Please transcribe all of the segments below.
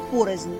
порознь.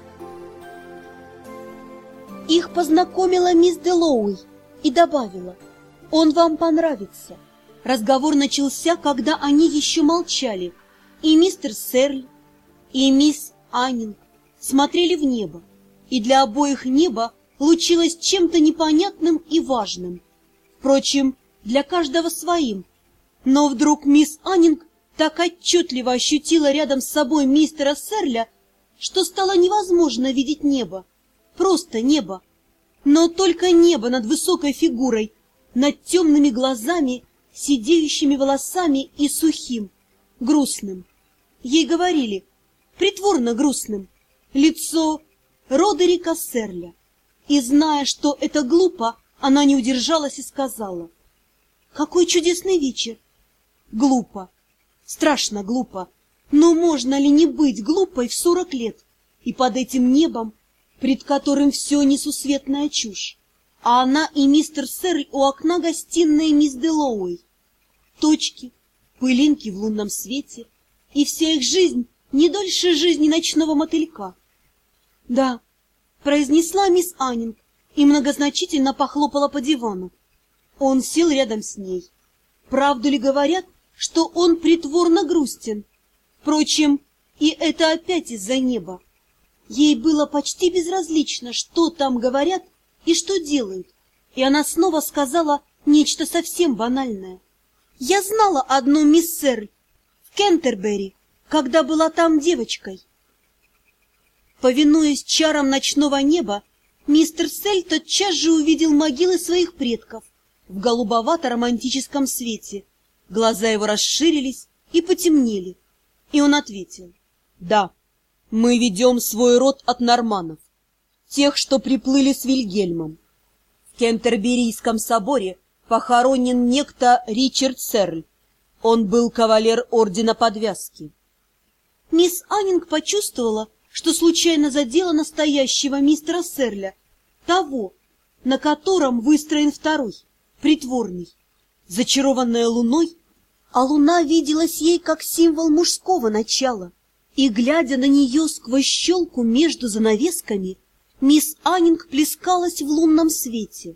Их познакомила мисс Дэллоуэй и добавила: «Он вам понравится». Разговор начался, когда они еще молчали, и мистер Сэрль, и мисс Аннинг смотрели в небо, и для обоих небо лучилось чем-то непонятным и важным. Впрочем, для каждого своим. Но вдруг мисс Аннинг так отчетливо ощутила рядом с собой мистера Сэрля, что стало невозможно видеть небо, просто небо, но только небо над высокой фигурой, над темными глазами, сидеющими волосами и сухим, грустным. Ей говорили, притворно грустным, лицо Родерика Сэрля. И, зная, что это глупо, она не удержалась и сказала: «Какой чудесный вечер!» Глупо, страшно глупо, но можно ли не быть глупой в 40 лет и под этим небом, пред которым все несусветная чушь, а она и мистер Сэрль у окна гостиной мисс Дэллоуэй. Точки, пылинки в лунном свете, и вся их жизнь не дольше жизни ночного мотылька. «Да», — произнесла мисс Аннинг и многозначительно похлопала по дивану. Он сел рядом с ней. Правду ли говорят, что он притворно грустен? Впрочем, и это опять из-за неба. Ей было почти безразлично, что там говорят и что делают, и она снова сказала нечто совсем банальное. «Я знала одну мисс Сэрль в Кентербери, когда была там девочкой». Повинуясь чарам ночного неба, мистер Сэль тотчас же увидел могилы своих предков в голубовато-романтическом свете. Глаза его расширились и потемнели, и он ответил: «Да, мы ведем свой род от норманнов, тех, что приплыли с Вильгельмом. В Кентерберийском соборе похоронен некто Ричард Сэрль. Он был кавалер ордена Подвязки». Мисс Аннинг почувствовала, что случайно задела настоящего мистера Сэрля, того, на котором выстроен второй, притворный. Зачарованная луной, а луна виделась ей как символ мужского начала, и, глядя на нее сквозь щелку между занавесками, мисс Аннинг плескалась в лунном свете.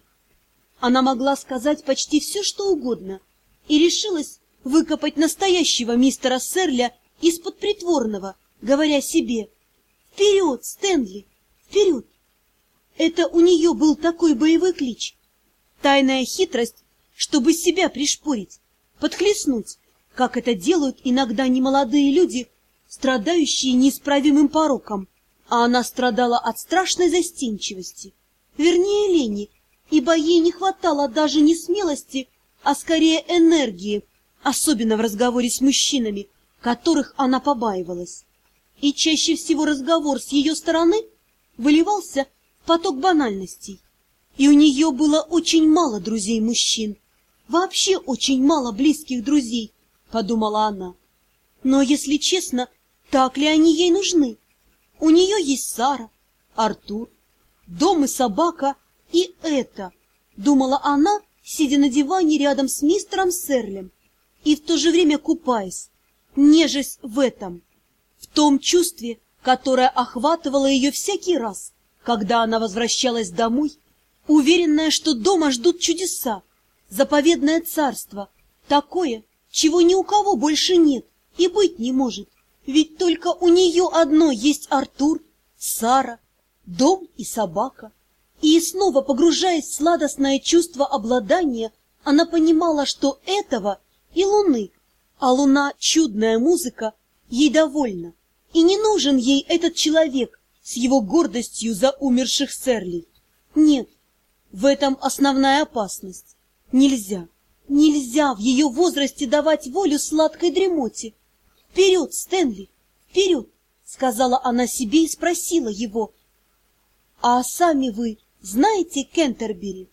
Она могла сказать почти все, что угодно, и решилась выкопать настоящего мистера Сэрля из-под притворного, говоря себе: «Вперед, Стэнли, вперед!» Это у нее был такой боевой клич. Тайная хитрость, чтобы себя пришпорить, подхлестнуть, как это делают иногда немолодые люди, страдающие неисправимым пороком, а она страдала от страшной застенчивости, вернее лени, ибо ей не хватало даже не смелости, а скорее энергии, особенно в разговоре с мужчинами, которых она побаивалась. И чаще всего разговор с ее стороны выливался в поток банальностей. И у нее было очень мало друзей-мужчин, вообще очень мало близких друзей, подумала она. Но, если честно, так ли они ей нужны? У нее есть Сара, Артур, дом и собака, и это, думала она, сидя на диване рядом с мистером Сэрлем, и в то же время купаясь, нежесть в этом, в том чувстве, которое охватывало ее всякий раз, когда она возвращалась домой, уверенная, что дома ждут чудеса, заповедное царство, такое, чего ни у кого больше нет и быть не может, ведь только у нее одно есть Артур, Сара, дом и собака. И снова, погружаясь в сладостное чувство обладания, она понимала, что этого и луны, а луна — чудная музыка, ей довольна, и не нужен ей этот человек с его гордостью за умерших Сэрлей. Нет, в этом основная опасность. Нельзя, нельзя в ее возрасте давать волю сладкой дремоте. «Вперед, Стэнли, вперед!» — сказала она себе и спросила его: «А сами вы знаете Кентербери?»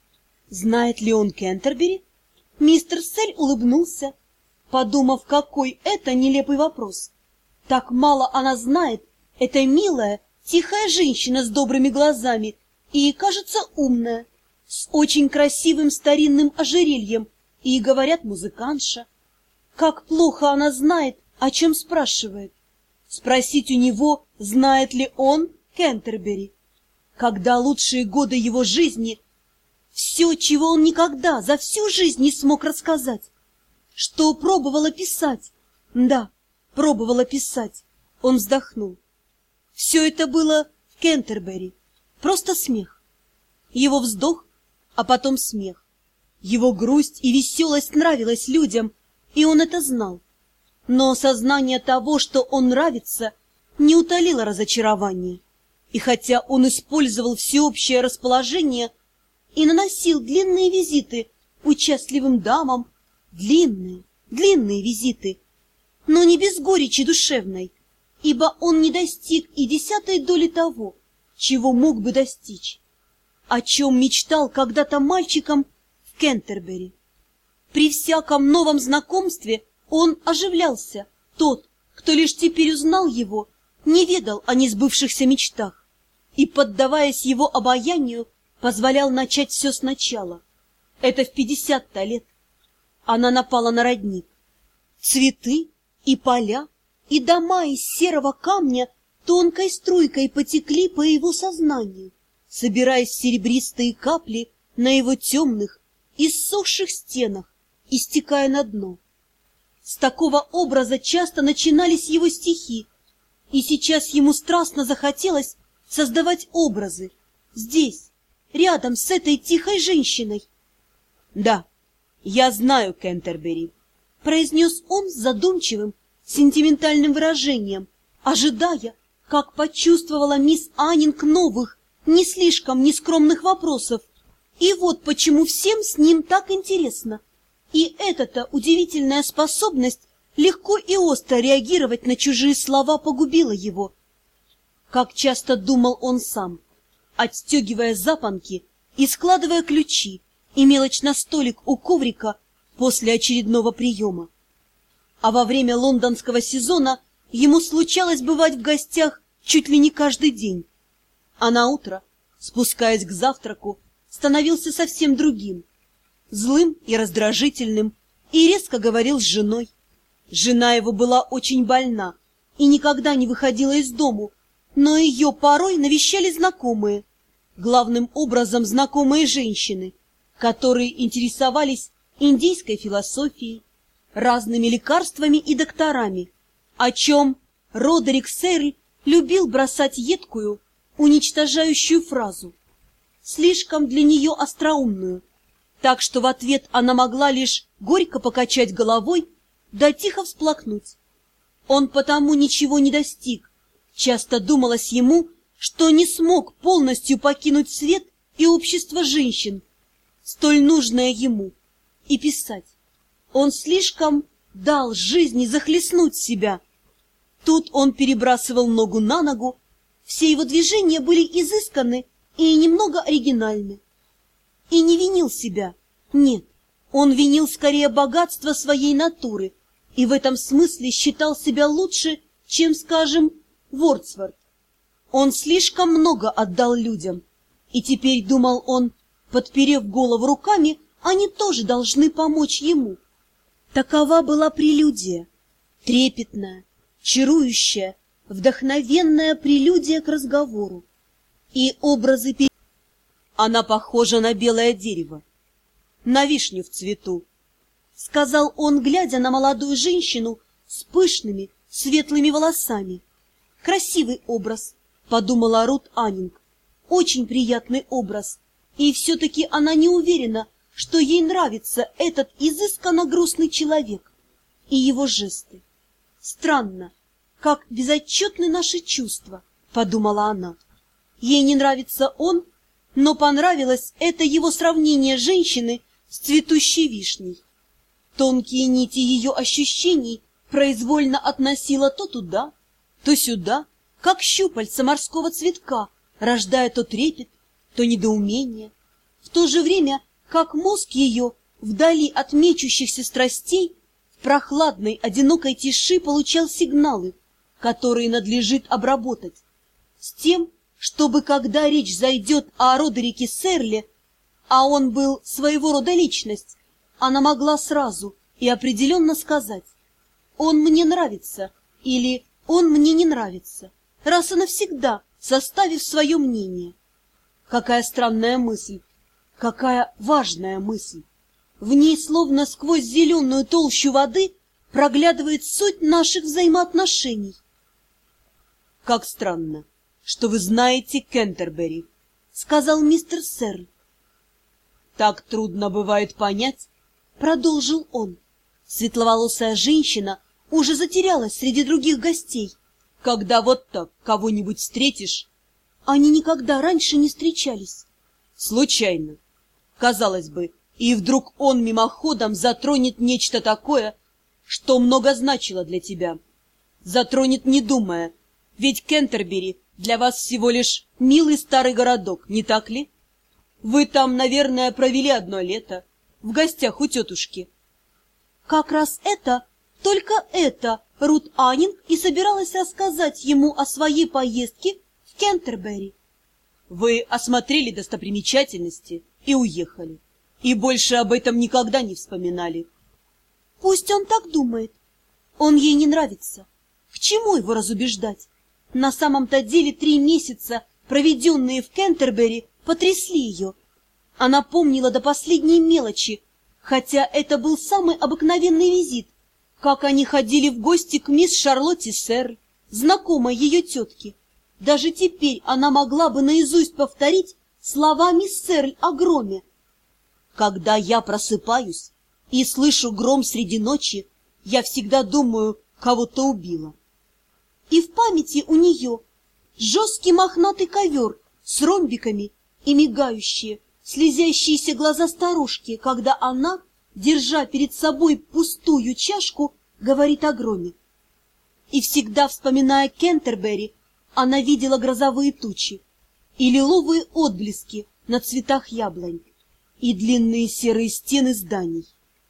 Знает ли он Кентербери? Мистер Сэль улыбнулся, подумав, какой это нелепый вопрос. Так мало она знает, эта милая, тихая женщина с добрыми глазами и, кажется, умная, с очень красивым старинным ожерельем, и, говорят, музыкантша. Как плохо она знает, о чем спрашивает. спросить у него, знает ли он Кентербери, когда лучшие годы его жизни, все, чего он никогда за всю жизнь не смог рассказать, что пробовала писать. Да, пробовала писать. Он вздохнул. Все это было в Кентербери. Просто смех. Его вздох, а потом смех. Его грусть и веселость нравилась людям, и он это знал. Но сознание того, что он нравится, не утолило разочарование. И хотя он использовал всеобщее расположение и наносил длинные визиты участливым дамам, длинные визиты, но не без горечи душевной, ибо он не достиг и 10-й доли того, чего мог бы достичь, о чем мечтал когда-то мальчиком в Кентербери. При всяком новом знакомстве он оживлялся. Тот, кто лишь теперь узнал его, не ведал о несбывшихся мечтах и, поддаваясь его обаянию, позволял начать все сначала. Это в 50-то лет. Она напала на родник. Цветы и поля, и дома из серого камня тонкой струйкой потекли по его сознанию, собираясь в серебристые капли на его темных, иссохших стенах и стекая на дно. С такого образа часто начинались его стихи, и сейчас ему страстно захотелось создавать образы здесь, рядом с этой тихой женщиной. — Да, я знаю Кентербери, — произнес он с задумчивым, сентиментальным выражением, ожидая, как почувствовала мисс Аннинг, новых, не слишком нескромных вопросов. И вот почему всем с ним так интересно. И эта-то удивительная способность легко и остро реагировать на чужие слова погубила его. Как часто думал он сам, отстегивая запонки и складывая ключи и мелочь на столик у коврика после очередного приема. А во время лондонского сезона ему случалось бывать в гостях чуть ли не каждый день. А наутро, спускаясь к завтраку, становился совсем другим, злым и раздражительным, и резко говорил с женой. Жена его была очень больна и никогда не выходила из дому, но ее порой навещали знакомые, главным образом знакомые женщины, которые интересовались индийской философией, разными лекарствами и докторами, о чем Родерик Сейрль любил бросать едкую, уничтожающую фразу, слишком для нее остроумную, так что в ответ она могла лишь горько покачать головой да тихо всплакнуть. Он потому ничего не достиг. Часто думалось ему, что не смог полностью покинуть свет и общество женщин, столь нужное ему, и писать. Он слишком дал жизни захлестнуть себя. Тут он перебрасывал ногу на ногу, все его движения были изысканны и немного оригинальны. И не винил себя, нет, он винил скорее богатство своей натуры, и в этом смысле считал себя лучше, чем, скажем, Вордсворт. Он слишком много отдал людям, и теперь, думал он, подперев голову руками, они тоже должны помочь ему. Такова была прелюдия, трепетная, чарующая, вдохновенная прелюдия к разговору. И образы Она похожа на белое дерево, на вишню в цвету, — сказал он, глядя на молодую женщину с пышными светлыми волосами. Красивый образ, — подумала Рут Аннинг, — очень приятный образ, и все-таки она не уверена, что ей нравится этот изысканно грустный человек и его жесты. Странно, как безотчетны наши чувства, — подумала она. Ей не нравится он, но понравилось это его сравнение женщины с цветущей вишней. Тонкие нити ее ощущений произвольно относила то туда, то сюда, как щупальца морского цветка, рождая то трепет, то недоумение. В то же время, как мозг ее, вдали от мечущихся страстей, в прохладной, одинокой тиши получал сигналы, которые надлежит обработать, с тем, чтобы, когда речь зайдет о Родерике Сейрле, а он был своего рода личность, она могла сразу и определенно сказать: «Он мне нравится» или Он мне не нравится, раз и навсегда составив свое мнение. Какая странная мысль, какая важная мысль. В ней, словно сквозь зеленую толщу воды, проглядывает суть наших взаимоотношений. — Как странно, что вы знаете Кентербери, — сказал мистер Серль. — Так трудно бывает понять, — продолжил он. Светловолосая женщина уже затерялась среди других гостей. Когда вот так кого-нибудь встретишь... Они никогда раньше не встречались. Случайно. Казалось бы, и вдруг он мимоходом затронет нечто такое, что много значило для тебя. Затронет, не думая, ведь Кентербери для вас всего лишь милый старый городок, не так ли? Вы там, наверное, провели одно лето, в гостях у тетушки. Как раз это, только это, Рут Аннинг и собиралась рассказать ему о своей поездке в Кентербери. Вы осмотрели достопримечательности и уехали, и больше об этом никогда не вспоминали. Пусть он так думает. Он ей не нравится. К чему его разубеждать? На самом-то деле 3 месяца, проведенные в Кентербери, потрясли ее. Она помнила до последней мелочи, хотя это был самый обыкновенный визит, как они ходили в гости к мисс Шарлотте Серль, знакомой ее тетки. Даже теперь она могла бы наизусть повторить слова мисс Серль о громе. «Когда я просыпаюсь и слышу гром среди ночи, я всегда думаю, кого-то убила». И в памяти у нее жесткий мохнатый ковер с ромбиками и мигающие, слезящиеся глаза старушки, когда она, держа перед собой пустую чашку, говорит о громе. И всегда, вспоминая Кентербери, она видела грозовые тучи и лиловые отблески на цветах яблонь и длинные серые стены зданий.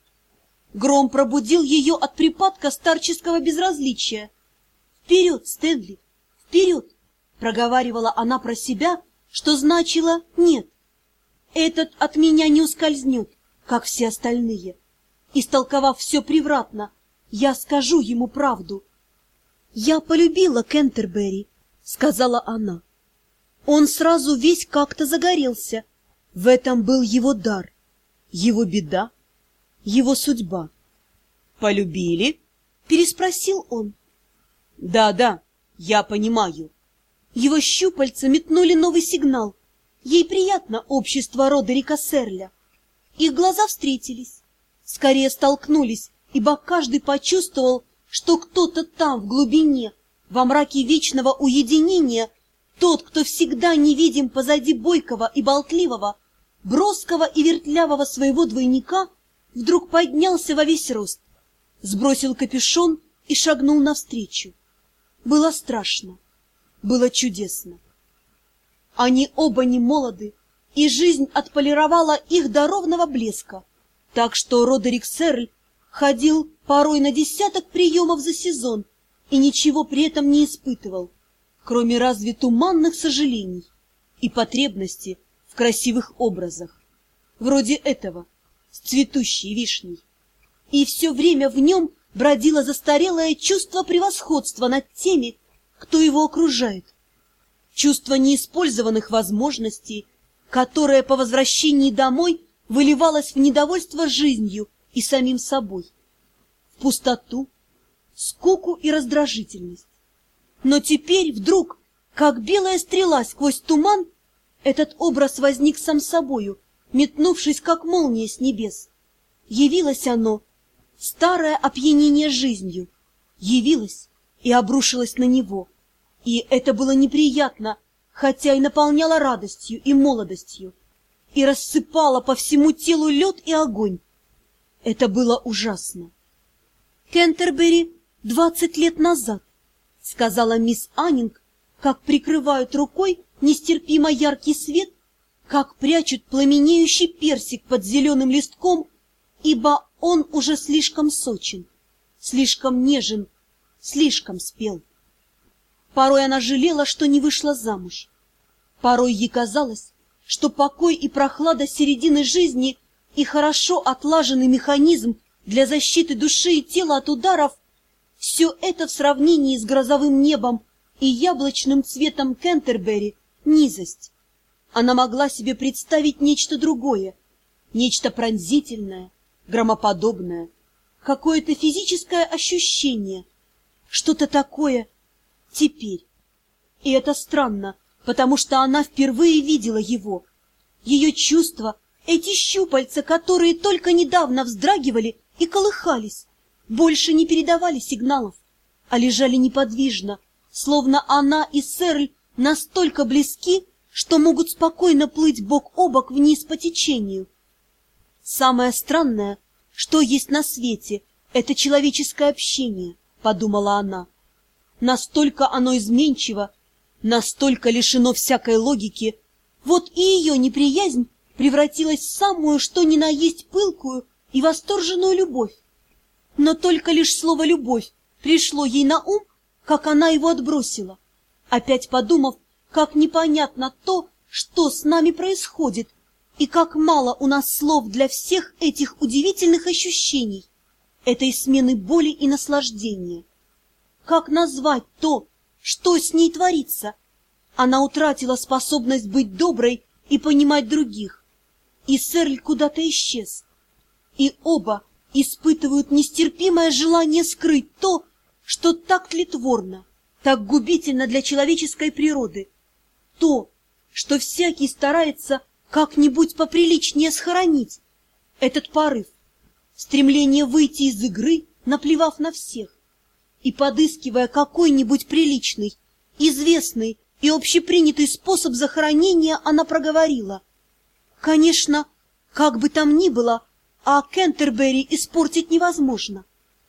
Гром пробудил ее от припадка старческого безразличия. «Вперед, Стэнли, вперед!» — проговаривала она про себя, что значило «нет». «Этот от меня не ускользнет, как все остальные». Истолковав все превратно, я скажу ему правду. «Я полюбила Кентербери», — сказала она. Он сразу весь как-то загорелся. В этом был его дар, его беда, его судьба. «Полюбили?» — переспросил он. «Да, я понимаю». Его щупальца метнули новый сигнал. Ей приятно общество Родерика Серля. Их глаза встретились, скорее столкнулись, ибо каждый почувствовал, что кто-то там, в глубине, во мраке вечного уединения, тот, кто всегда невидим позади бойкого и болтливого, броского и вертлявого своего двойника, вдруг поднялся во весь рост, сбросил капюшон и шагнул навстречу. Было страшно, было чудесно. Они оба не молоды, и жизнь отполировала их до ровного блеска, так что Родерик Серль ходил порой на 10 приемов за сезон и ничего при этом не испытывал, кроме разве туманных сожалений и потребности в красивых образах, вроде этого, с цветущей вишней. И все время в нем бродило застарелое чувство превосходства над теми, кто его окружает, чувство неиспользованных возможностей, которое по возвращении домой выливалось в недовольство жизнью и самим собой, в пустоту, скуку и раздражительность. Но теперь вдруг, как белая стрела сквозь туман, этот образ возник сам собою, метнувшись, как молния с небес. Явилось оно, старое опьянение жизнью, явилось и обрушилось на него. И это было неприятно, хотя и наполняло радостью и молодостью, и рассыпало по всему телу лед и огонь. Это было ужасно. «Кентербери 20 лет назад», — сказала мисс Аннинг, как прикрывают рукой нестерпимо яркий свет, как прячут пламенеющий персик под зеленым листком, ибо он уже слишком сочен, слишком нежен, слишком спел. Порой она жалела, что не вышла замуж. Порой ей казалось, что покой и прохлада середины жизни и хорошо отлаженный механизм для защиты души и тела от ударов Все это в сравнении с грозовым небом и яблочным цветом Кентербери — низость. Она могла себе представить нечто другое, нечто пронзительное, громоподобное, какое-то физическое ощущение, что-то такое теперь. И это странно, потому что она впервые видела его. Ее чувства, эти щупальца, которые только недавно вздрагивали и колыхались, больше не передавали сигналов, а лежали неподвижно, словно она и Серль настолько близки, что могут спокойно плыть бок о бок вниз по течению. Самое странное, что есть на свете, это человеческое общение, подумала она. Настолько оно изменчиво, настолько лишено всякой логики. Вот и ее неприязнь превратилась в самую что ни на есть пылкую и восторженную любовь. Но только лишь слово «любовь» пришло ей на ум, как она его отбросила, опять подумав, как непонятно то, что с нами происходит, и как мало у нас слов для всех этих удивительных ощущений, этой смены боли и наслаждения. Как назвать то, что с ней творится? Она утратила способность быть доброй и понимать других, и Серль куда-то исчез. И оба испытывают нестерпимое желание скрыть то, что так тлетворно, так губительно для человеческой природы, то, что всякий старается как-нибудь поприличнее схоронить, этот порыв, стремление выйти из игры, наплевав на всех, и подыскивая какой-нибудь приличный, известный и общепринятый способ захоронения, она проговорила: «Конечно, как бы там ни было, а Кентербери испортить невозможно».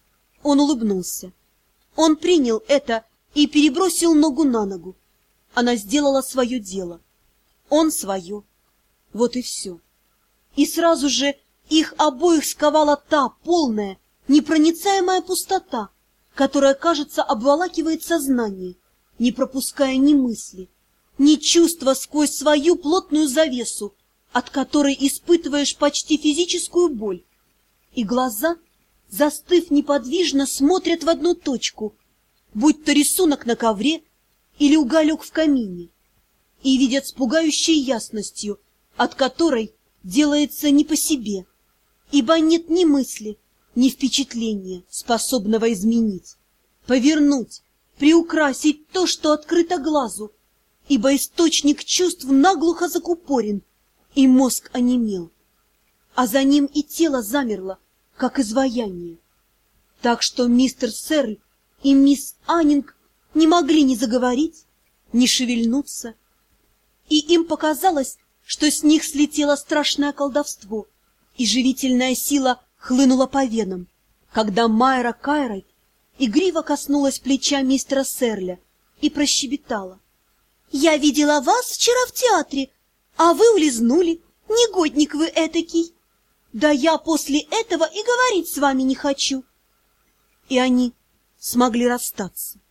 Он улыбнулся. Он принял это и перебросил ногу на ногу. Она сделала свое дело. Он свое. Вот и все. И сразу же их обоих сковала та полная, непроницаемая пустота, которая, кажется, обволакивает сознание, не пропуская ни мысли, ни чувства сквозь свою плотную завесу, от которой испытываешь почти физическую боль. И глаза, застыв неподвижно, смотрят в одну точку, будь то рисунок на ковре или уголек в камине, и видят с пугающей ясностью, от которой делается не по себе, ибо нет ни мысли, ни впечатления, способного изменить, повернуть, приукрасить то, что открыто глазу, ибо источник чувств наглухо закупорен, и мозг онемел, а за ним и тело замерло, как изваяние. Так что мистер Серль и мисс Аннинг не могли ни заговорить, ни шевельнуться, и им показалось, что с них слетело страшное колдовство, и живительная сила хлынула по венам, когда Майра Кайрайт игриво коснулась плеча мистера Серля и прощебетала: «Я видела вас вчера в театре, а вы улизнули, негодник вы этакий. Да я после этого и говорить с вами не хочу». И они смогли расстаться.